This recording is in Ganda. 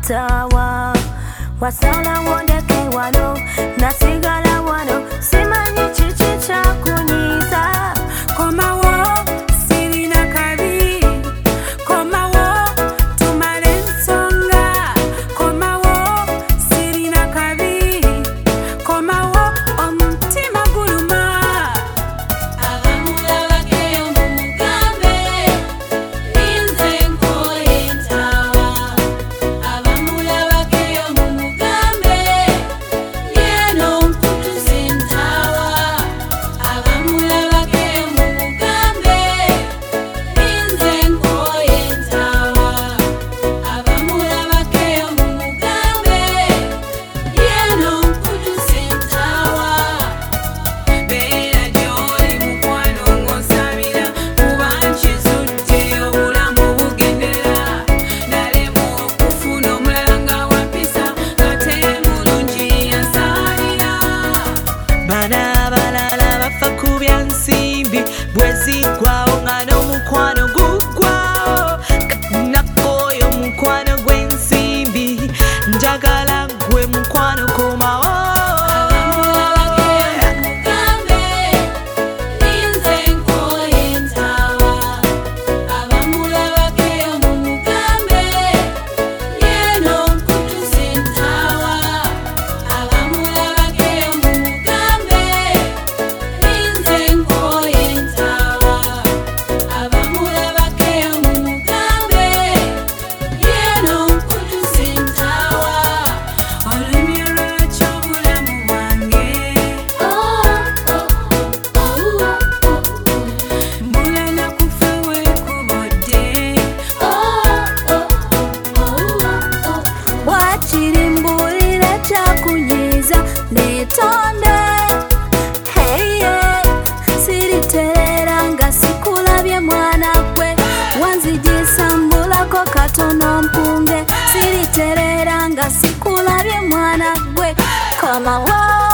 tawa wasala wondeke wano nasigala wano simanyi kiki kyakunyiza komawo sirina kabi komawo tumale ensonga komawo sirina kabi komawo omutima guluma abamulabakeyo mumugambe linze nkoye ntawa abamulabakeyo mumugambe yeno nkutuze ntawa abamulabakeyo mumugambe linze nkoye ntawa abamulabakeyo mumugambe yeno nkutuze ntawa beera gy'oli mukwano ng'osabira kuba nkizudde obulamu bugendera nalemwa okufuna omulala nga wampisa ate mulungi yansaalira bana abalala bafa ku bya nsimbi bwe ziggwawo nga n'omukwano guggwawo nakooyo omukwano gw'ensimbi njagala gwe mukwano komawo abamulabakeyo mumugambe linze nkoye ntawa abamulabakeyo mumugambe yeno nkutuze ntawa abamulabakeyo mumugambe linze nkoye ntawa abamulabakeyo mumugambe yeno nkutuze ntawa olulimi lw'ekyobulamu bwange mbula nakufa weekubodde wakiri mbulira kyakunyiza netonde heye siriterera nga sikulabye mwana gwe wanzijisa mbulako katono mpunge siriterera nga sikulabye mwana gwe komawo